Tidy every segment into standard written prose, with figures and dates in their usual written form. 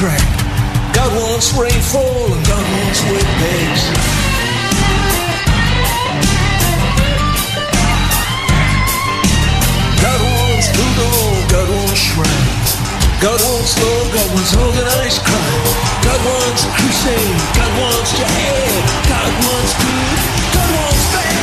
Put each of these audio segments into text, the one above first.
track. God wants rainfall and God wants wet bags. God wants voodoo, God wants shrines. God wants law, God wants organized crime. God wants a crusade, God wants jihad. God wants good, God wants bad.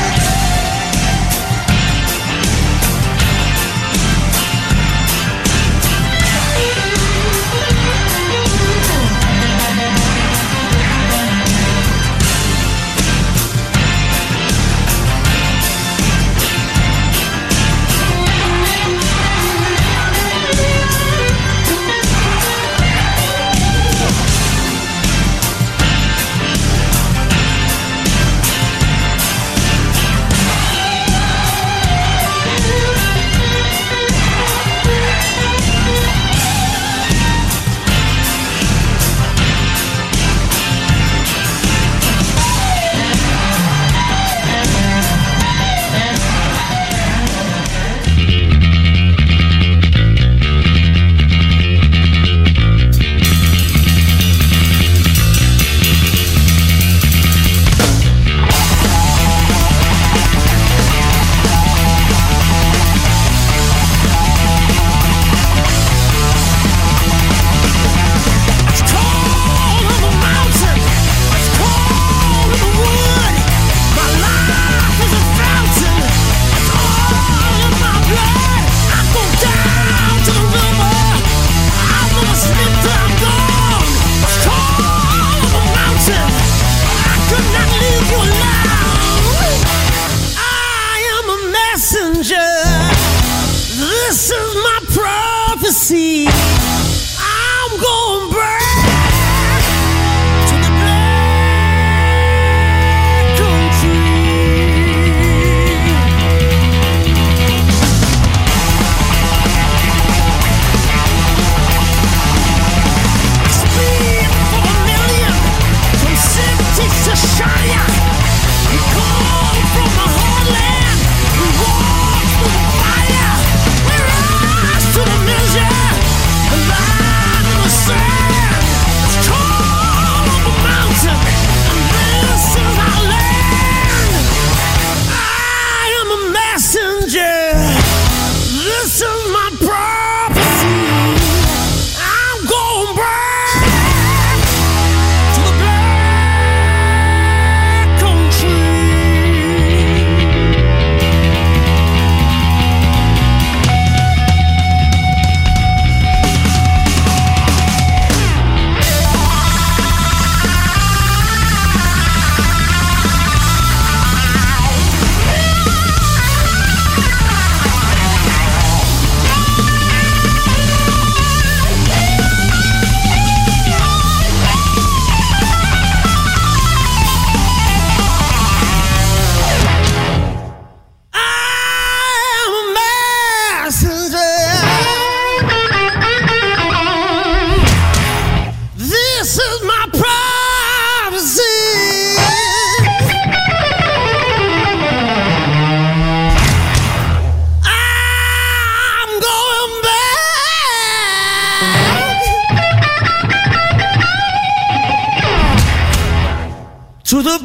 To the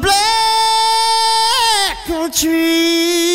black country.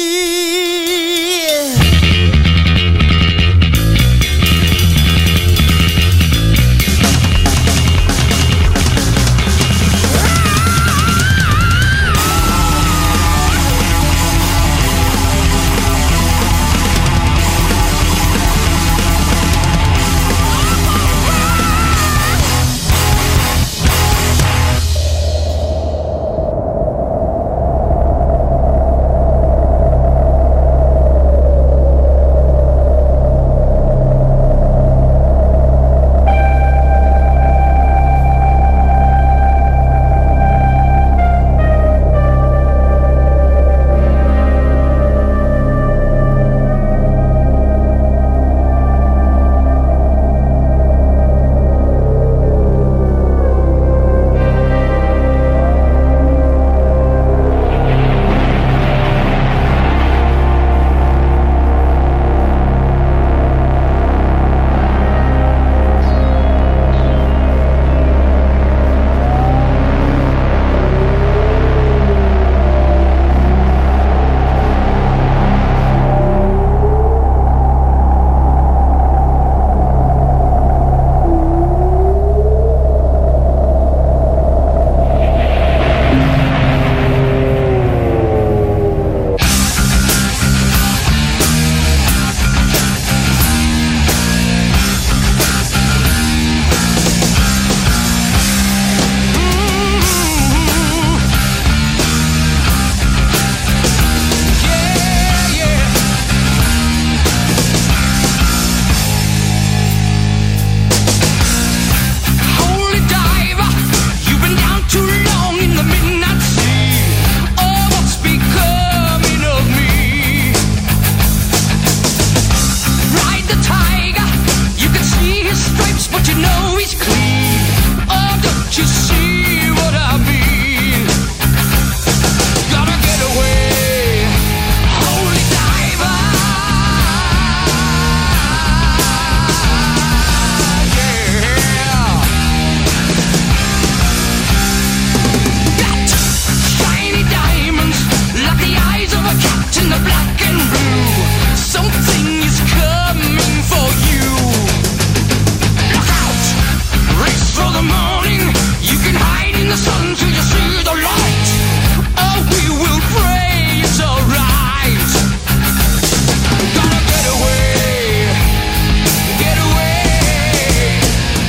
the sun till you see the light. Oh, we will pray it's alright. Gotta get away, get away.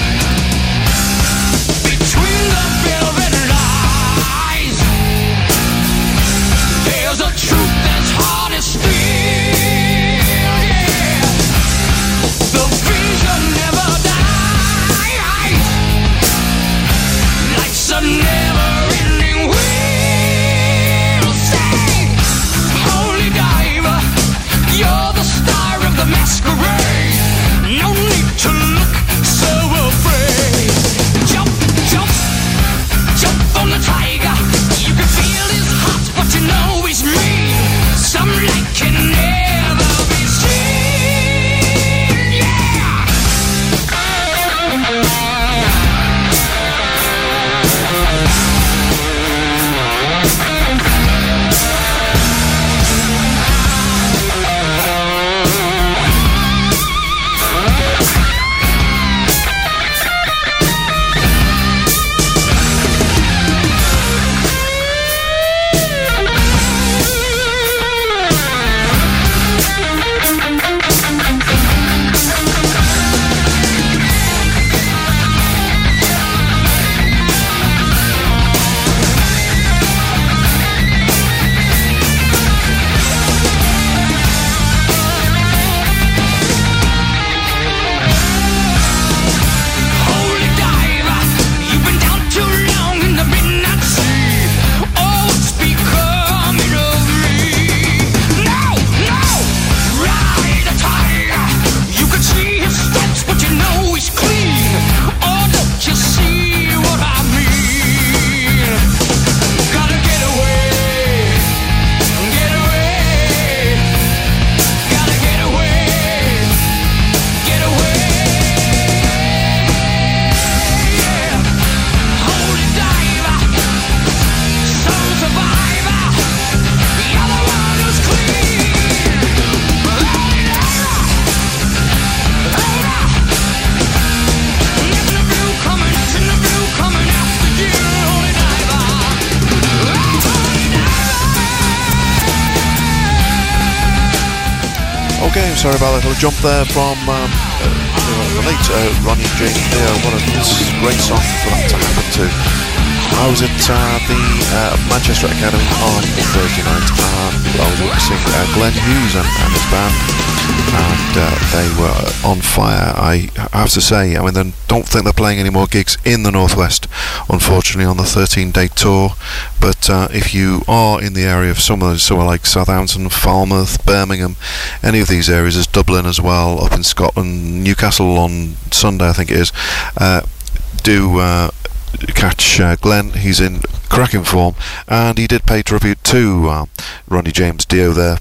Between the velvet lies, there's a truth that's hard to steal, yeah. The vision never dies. Life's a never-ending wheel. Say, holy diver, you're the star of the masquerade. No need to look so afraid. Jump, jump, jump on the tiger. You can feel his heart, but you know he's mean. Some light can never be seen, yeah. Holy diver, you've been down too long in the midnight sea. Oh, what's becoming of me? No, no, ride the tiger. You can see his steps, but you know he's clean. Oh, don't you see what I mean? Gotta get away, get away. Gotta get away, get away. Yeah. Holy diver, soul survivor, you're the one who's clean. Holy diver, in the blue coming after you. Holy diver, holy diver. Okay, I'm sorry about that little jump there from the late Ronnie James Dio. What a great song for that to happen to. I was at the Manchester Academy on Thursday night, and I was witnessing Glenn Hughes and his band, and they were on fire. I have to say, I mean, I don't think they're playing any more gigs in the Northwest, unfortunately, on the 13-day tour. But if you are in the area of somewhere like Southampton, Falmouth, Birmingham, any of these areas, there's Dublin as well, up in Scotland, Newcastle on Sunday, I think it is, do catch Glenn. He's in cracking form, and he did pay tribute to Ronnie James Dio there,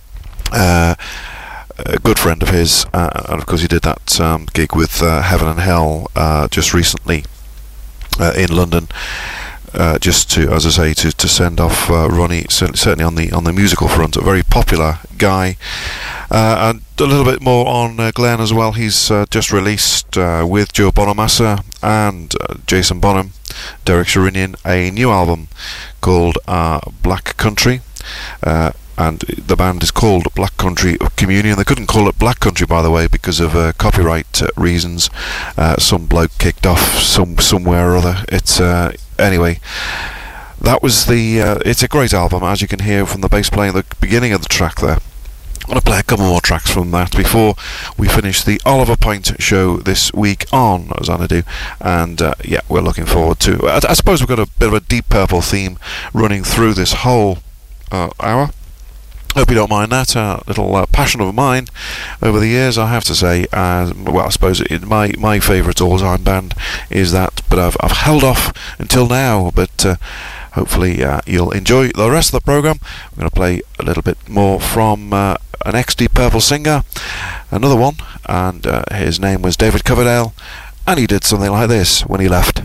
a good friend of his, and of course he did that gig with Heaven and Hell just recently in London, just to, as I say, to send off Ronnie, certainly on the musical front, a very popular guy. And a little bit more on Glenn as well. He's just released with Joe Bonamassa and Jason Bonham, Derek Sherinian, a new album called Black Country, and the band is called Black Country Communion. They couldn't call it Black Country, by the way, because of copyright reasons. Some bloke kicked off somewhere or other. It's anyway, that was the it's a great album, as you can hear from the bass playing at the beginning of the track there. I'm going to play a couple more tracks from that before we finish the Oliver Point show this week on Xanadu, and yeah, we're looking forward to I suppose we've got a bit of a Deep Purple theme running through this whole hour. Hope you don't mind that little passion of mine over the years, I have to say. Well, I suppose my favourite all-time band is that, but I've held off until now, but hopefully you'll enjoy the rest of the programme. I'm going to play a little bit more from an ex-Deep Purple singer, another one, and his name was David Coverdale, and he did something like this when he left.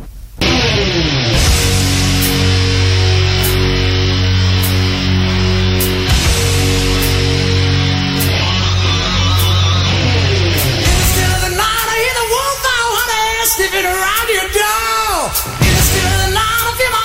Sniffing around your door in the still of the night, I feel my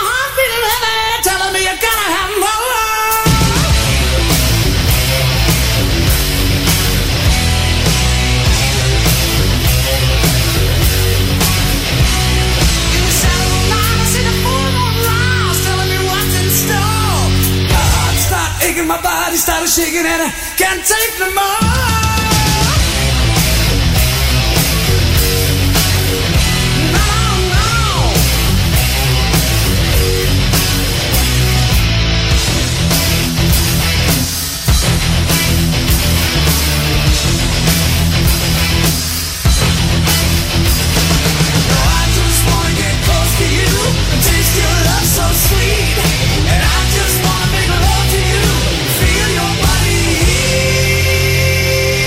shaking and I can't take no more. Feel your body.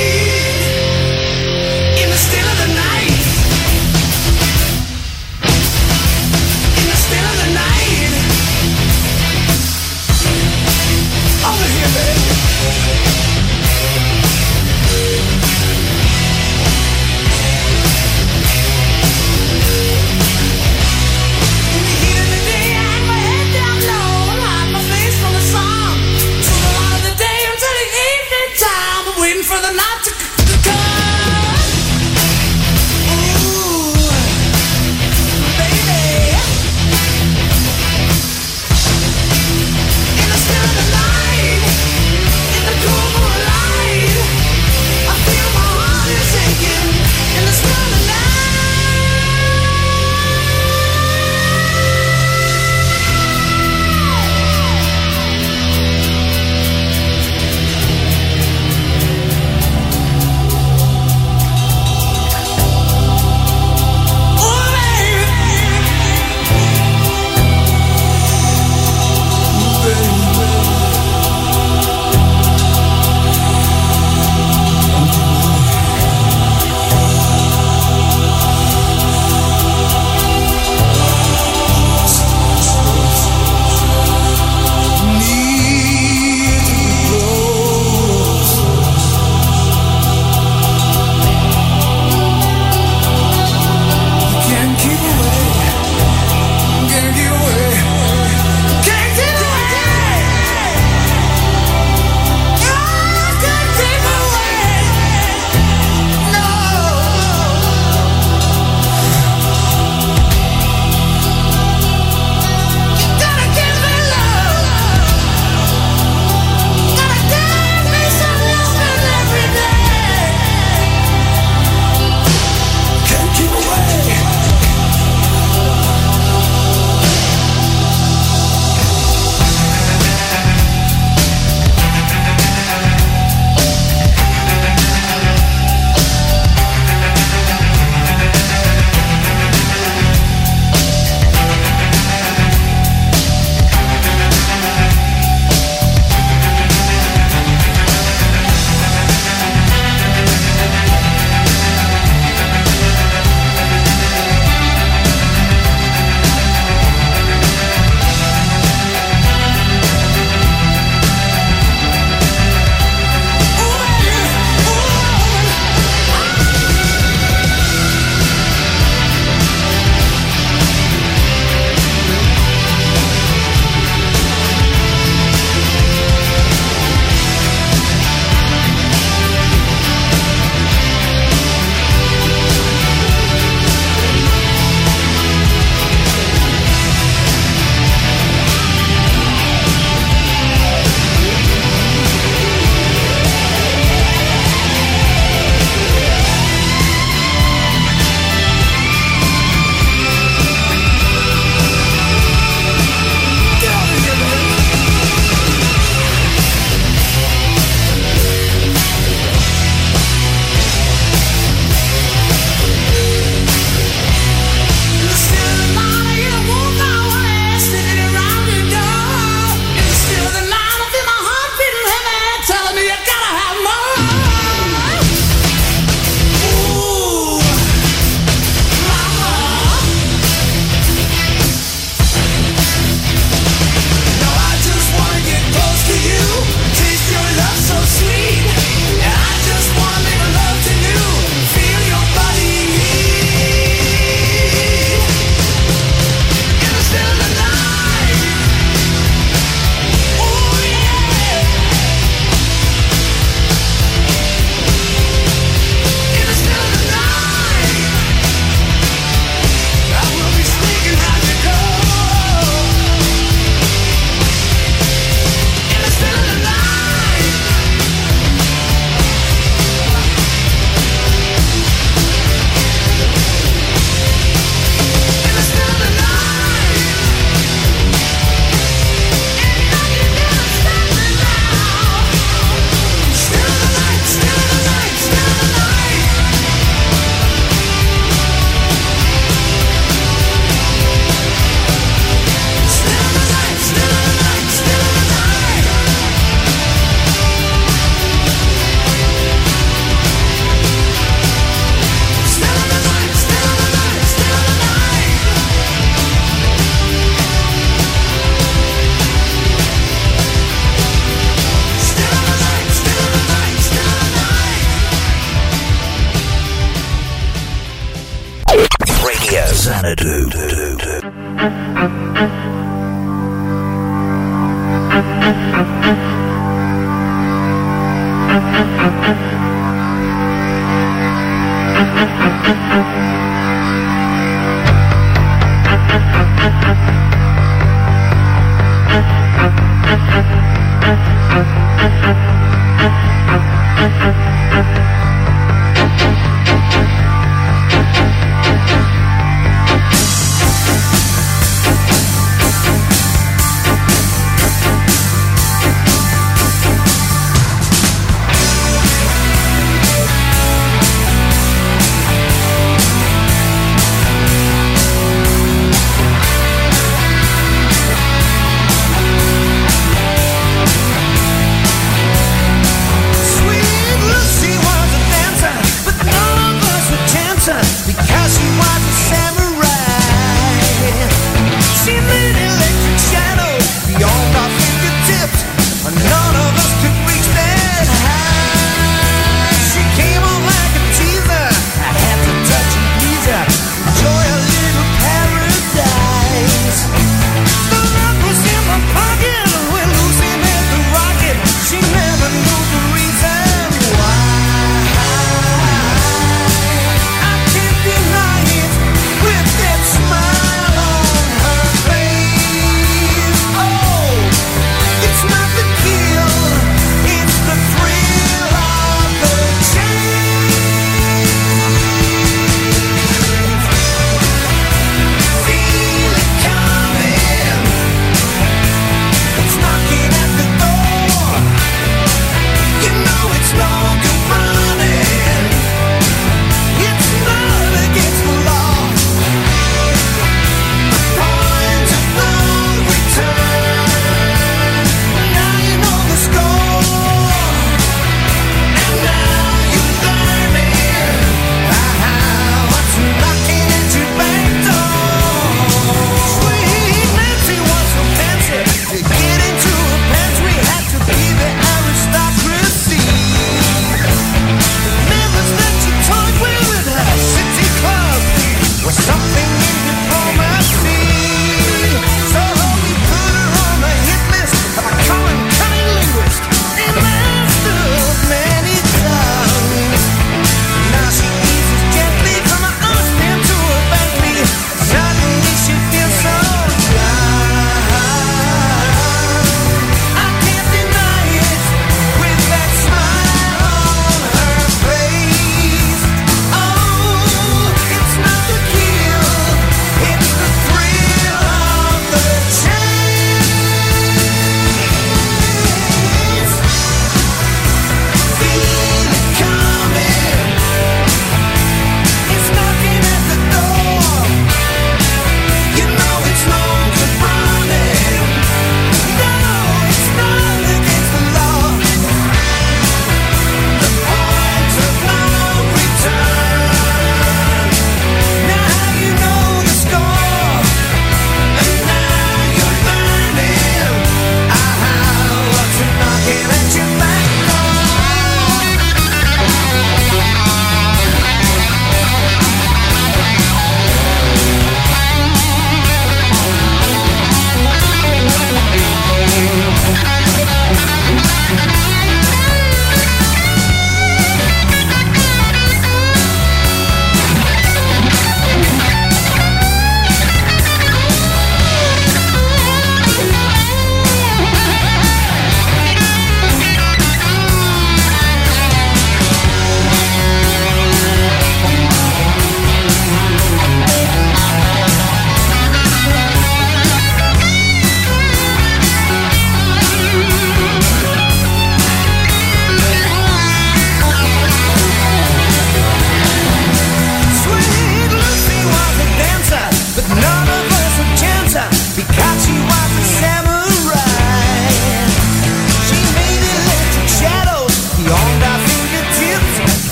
Xanadu.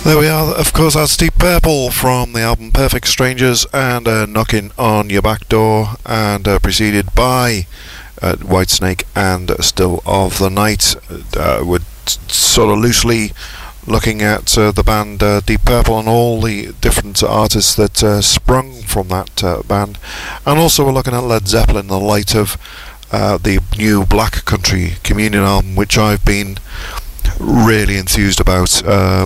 There we are, of course, that's Deep Purple from the album Perfect Strangers and Knocking on Your Back Door, and preceded by Whitesnake and Still of the Night. We're sort of loosely looking at the band Deep Purple and all the different artists that sprung from that band, and also we're looking at Led Zeppelin in the light of the new Black Country Communion album, which I've been really enthused about.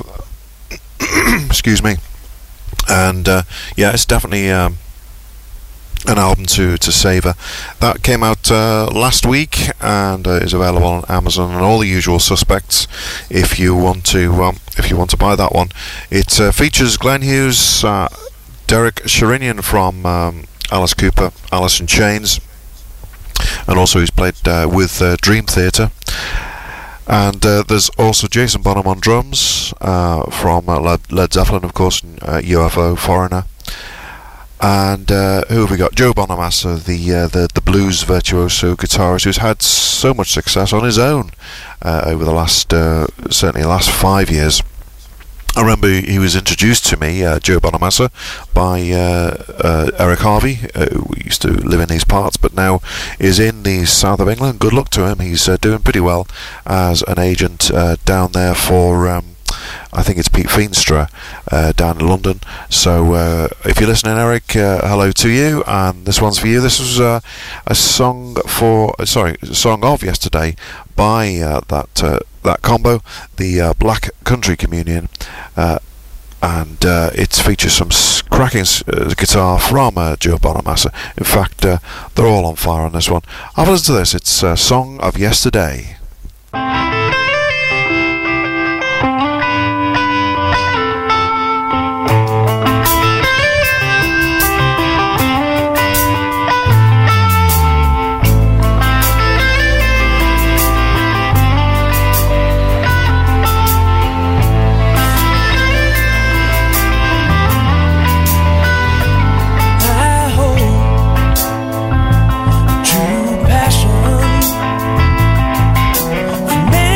Excuse me. And yeah, it's definitely an album to savour. That came out last week and is available on Amazon and all the usual suspects if you want to buy that one. It features Glenn Hughes, Derek Sherinian from Alice Cooper, Alice in Chains, and also he's played with Dream Theater. And there's also Jason Bonham on drums from Led Zeppelin, of course, UFO, Foreigner. And who have we got? Joe Bonamassa, the blues virtuoso guitarist who's had so much success on his own over the last, certainly the last 5 years. I remember he was introduced to me, Joe Bonamassa, by Eric Harvey, who used to live in these parts, but now is in the south of England. Good luck to him. He's doing pretty well as an agent down there for, I think it's Pete Feenstra down in London. So if you're listening, Eric, hello to you, and this one's for you. This was a song of yesterday by that combo, the Black Country Communion, and it features some cracking guitar from Joe Bonamassa. In fact, they're all on fire on this one. Have a listen to this. It's a Song of Yesterday. Passion from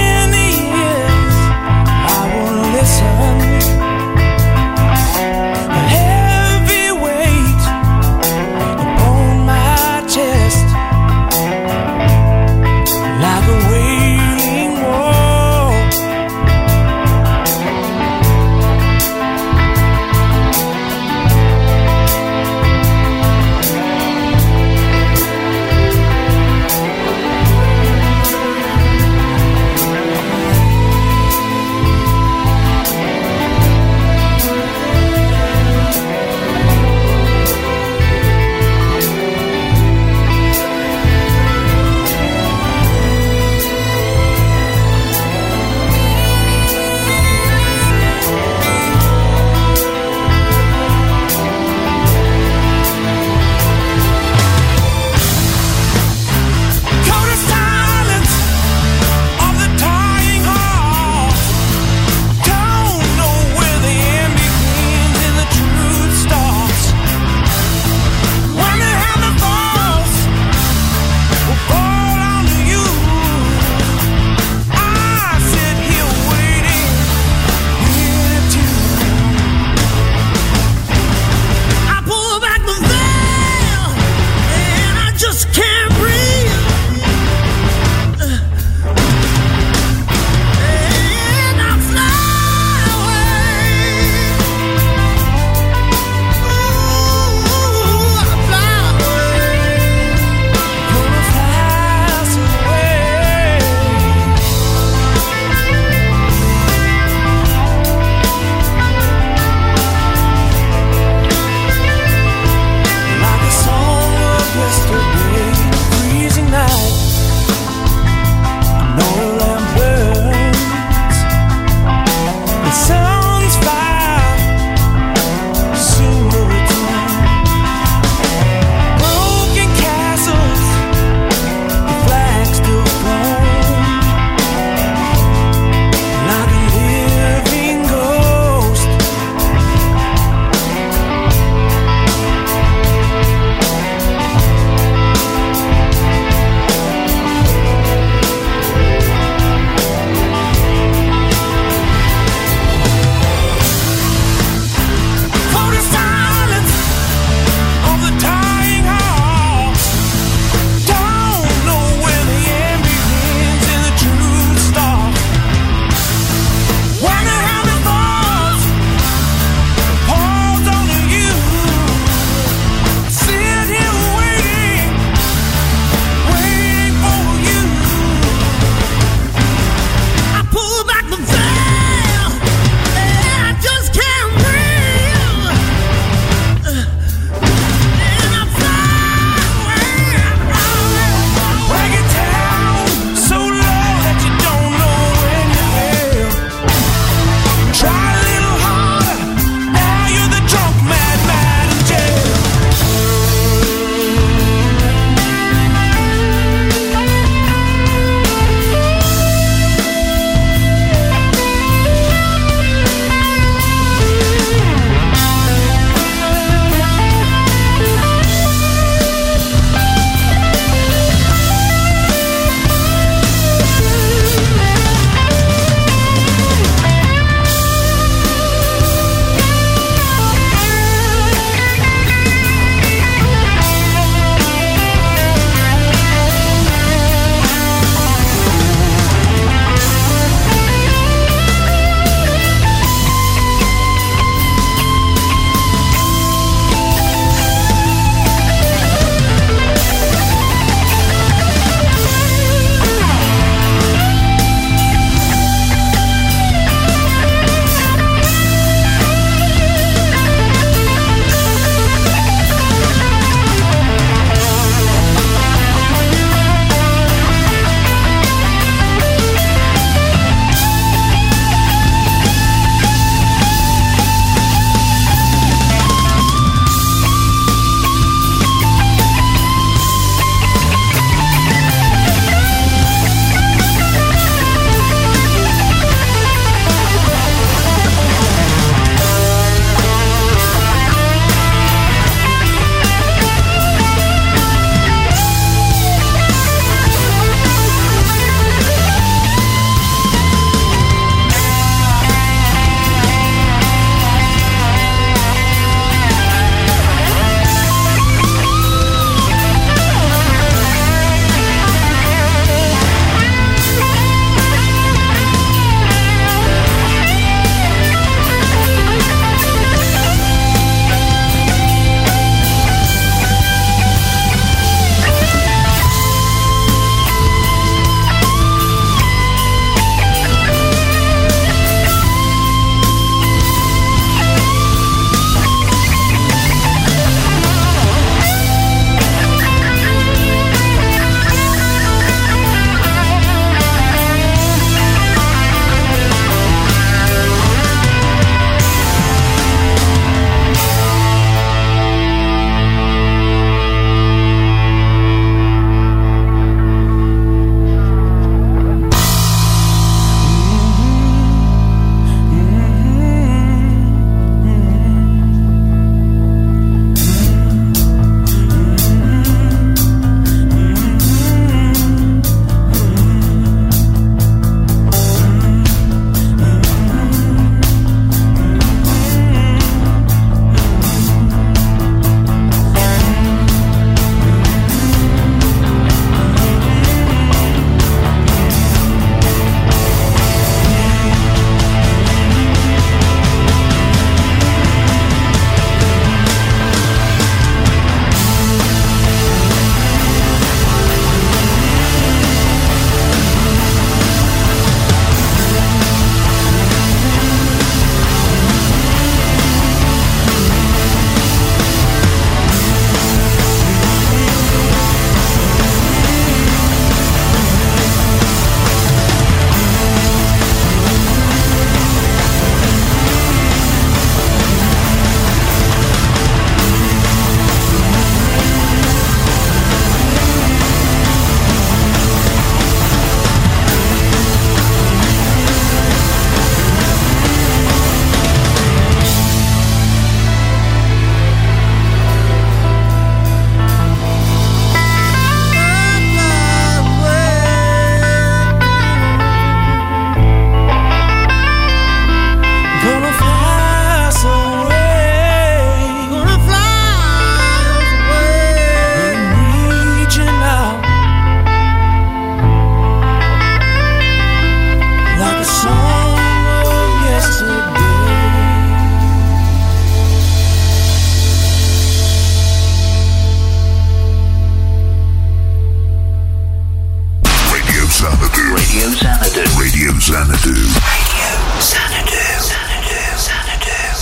Xanadu. Radio Xanadu. Xanadu. Xanadu.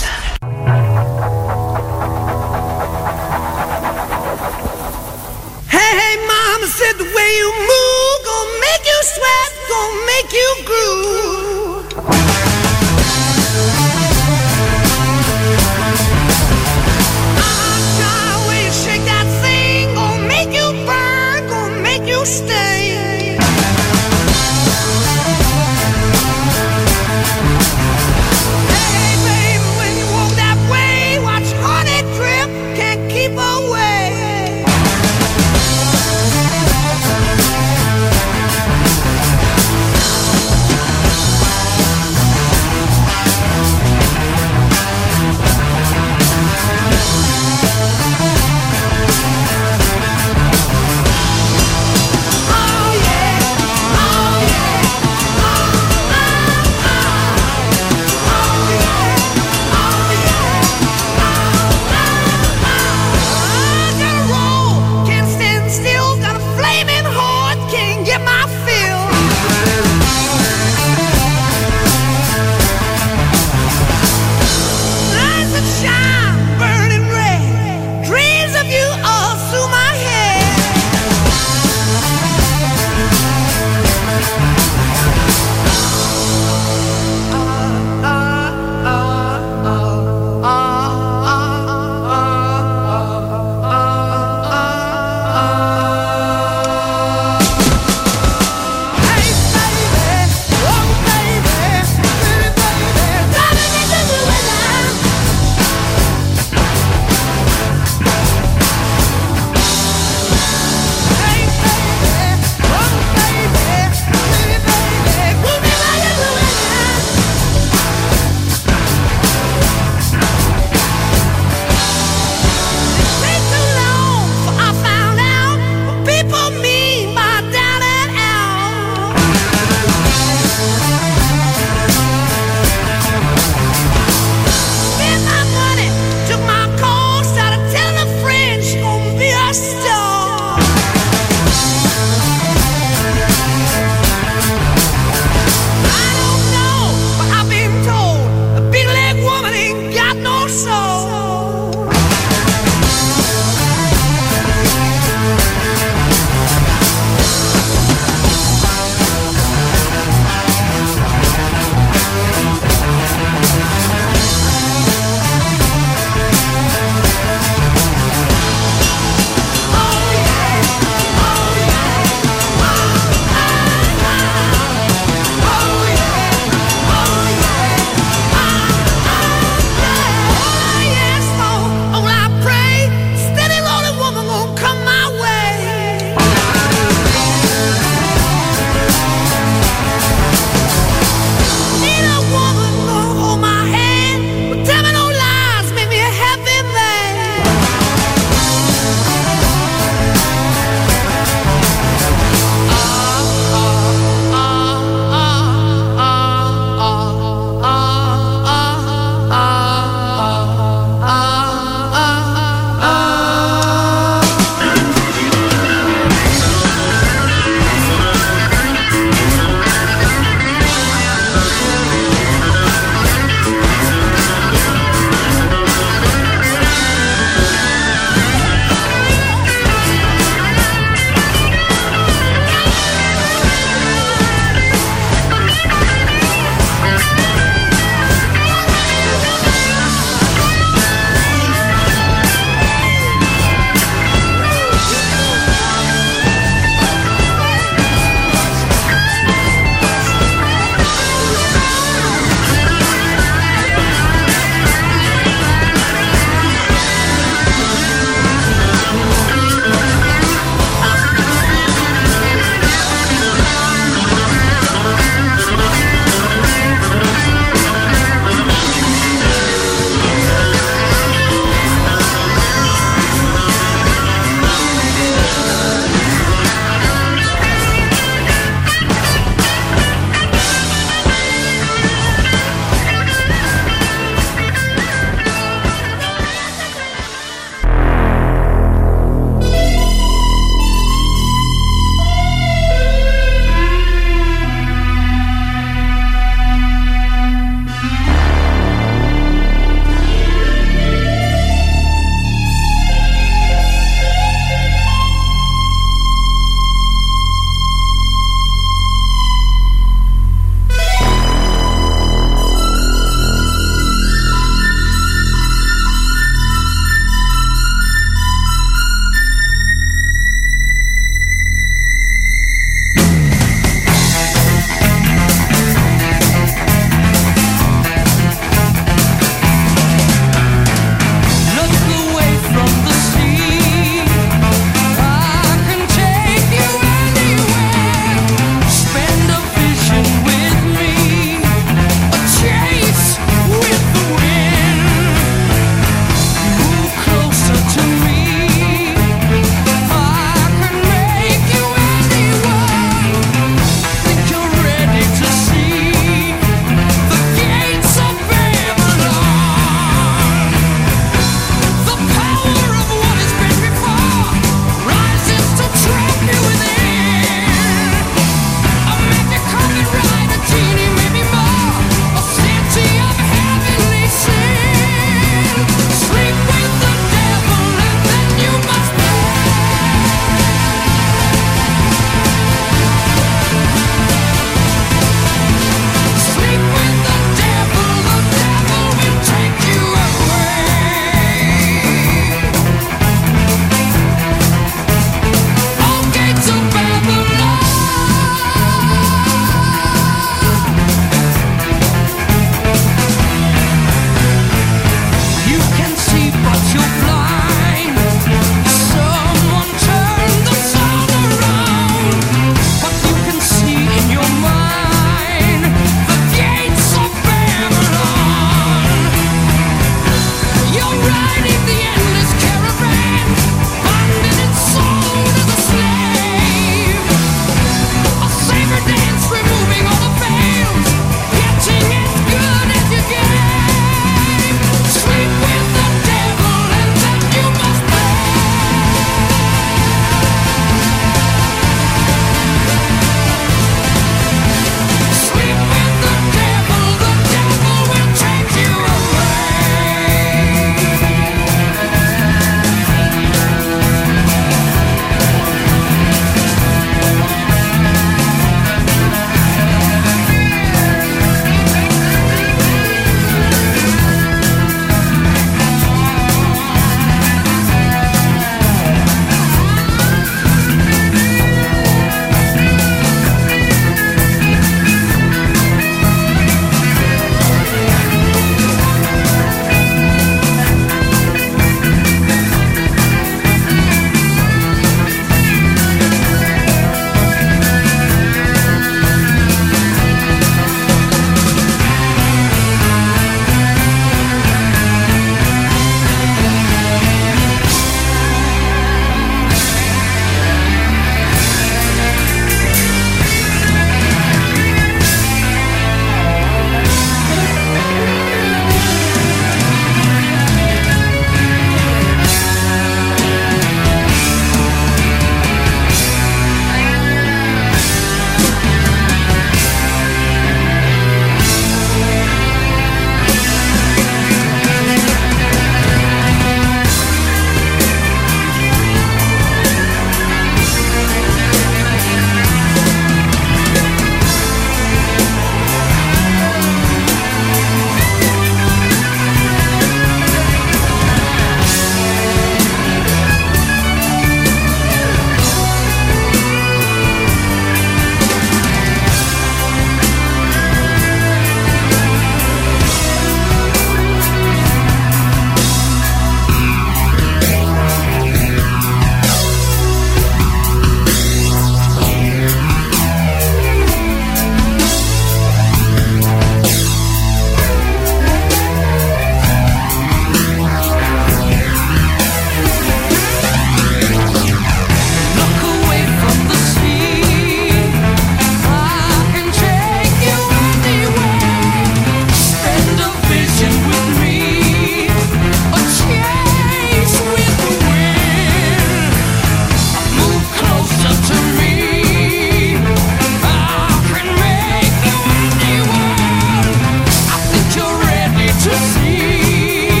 Xanadu. Hey, mama said the way you move gonna make you sweat, gonna make you groove. The way you shake that thing gonna make you burn, gonna make you stay. Hey, baby, when you walk that way, watch honey drip, can't keep away.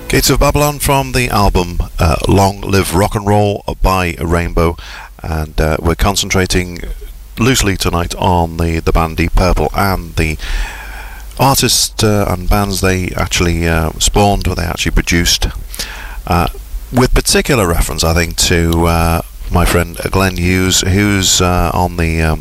Gates of Babylon from the album Long Live Rock and Roll by Rainbow, and we're concentrating loosely tonight on the band Deep Purple and the artists and bands they actually spawned, or they actually produced, with particular reference, I think, to my friend Glenn Hughes, who's on the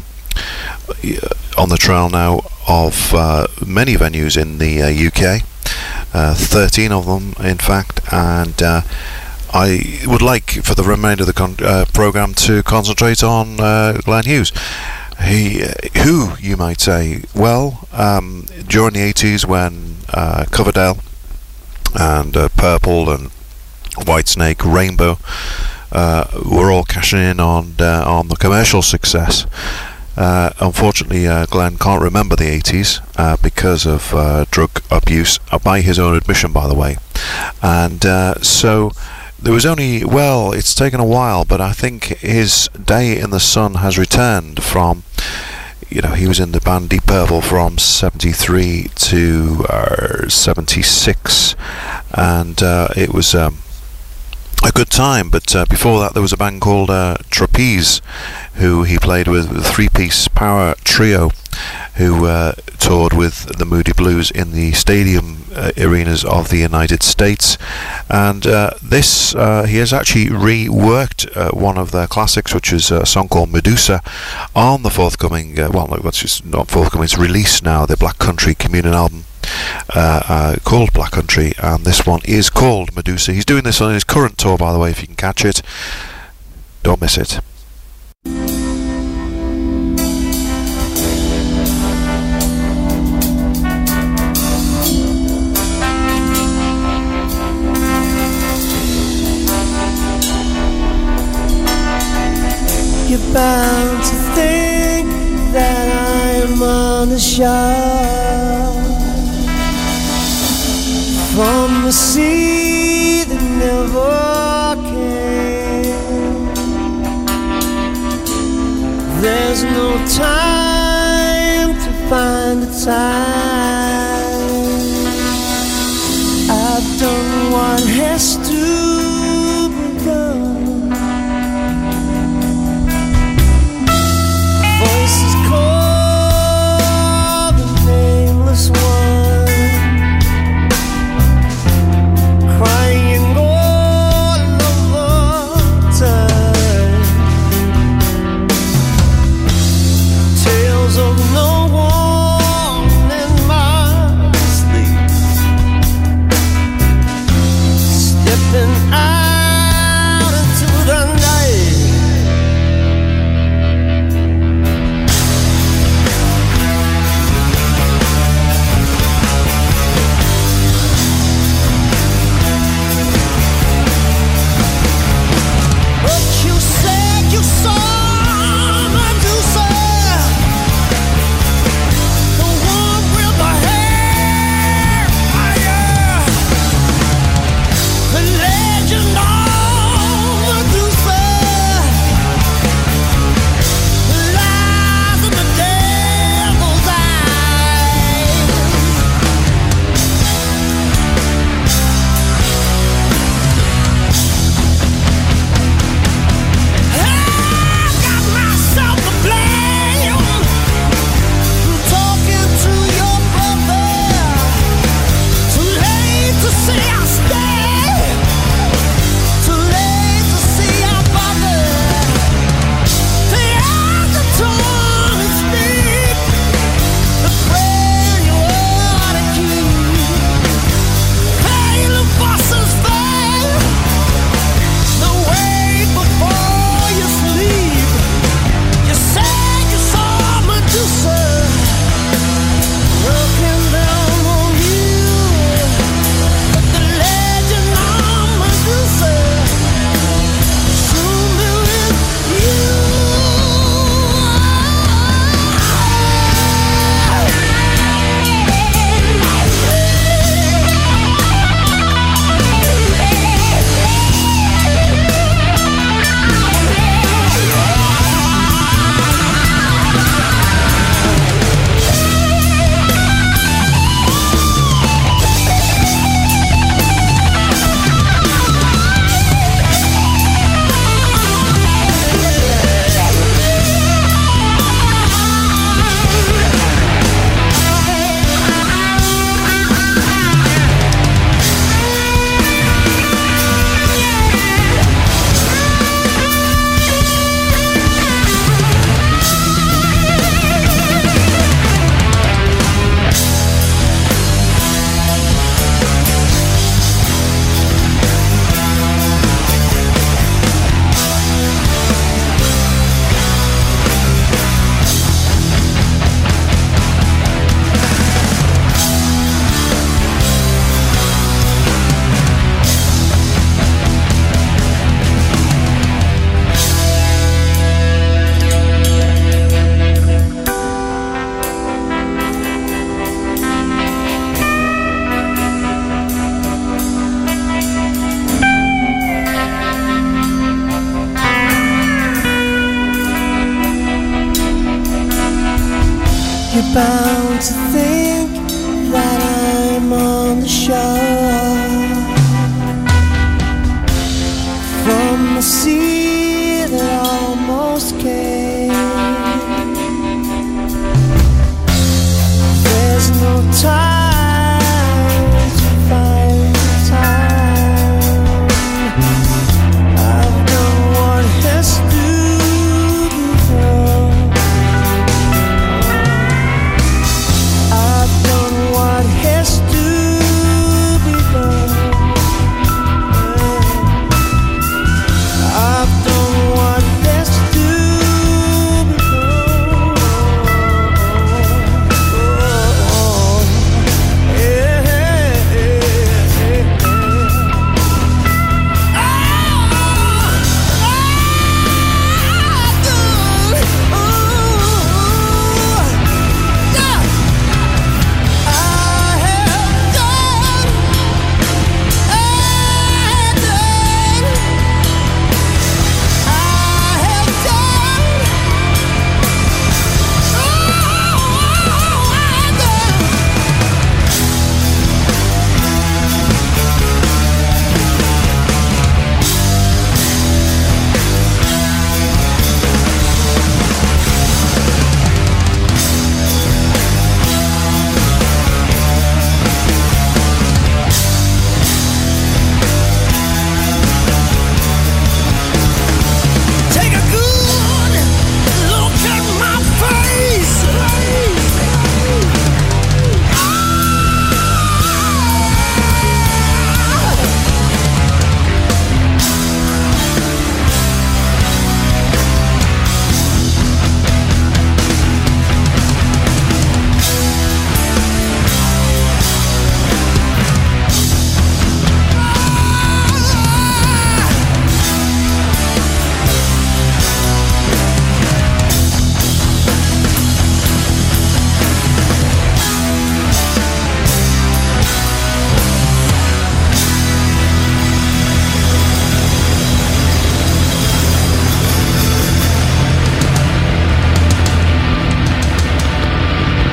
trail now of many venues in the UK. 13 of them, in fact, and I would like, for the remainder of the programme, to concentrate on Glenn Hughes. Who, you might say, well, during the 80s when Coverdale and Purple and Whitesnake, Rainbow were all cashing in on the commercial success. Unfortunately, Glenn can't remember the 80s because of drug abuse, by his own admission, by the way. And so there was only, well, it's taken a while, but I think his day in the sun has returned from, he was in the band Deep Purple from 73 to 76, and it was a good time. But before that, there was a band called Trapeze, who he played with, a three-piece power trio, who toured with the Moody Blues in the stadium arenas of the United States. And this, he has actually reworked one of their classics, which is a song called Medusa, on the forthcoming, it's just not forthcoming, it's released now, the Black Country Communion album, called Black Country, and this one is called Medusa. He's doing this on his current tour, by the way, if you can catch it. Don't miss it. You're bound to think that I am on the shore from the sea that never came. There's no time to find the time. I've done what has to be done. Voices call the nameless one, crying all over time. Tales of no one and bound to think that I'm on the shore from the sea that almost came. There's no time to find time. I've done what has to be done. I've done what has to be done. I've done what has to be done. Take a good look at my face.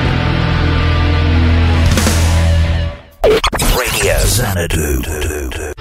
Radio Xanadu.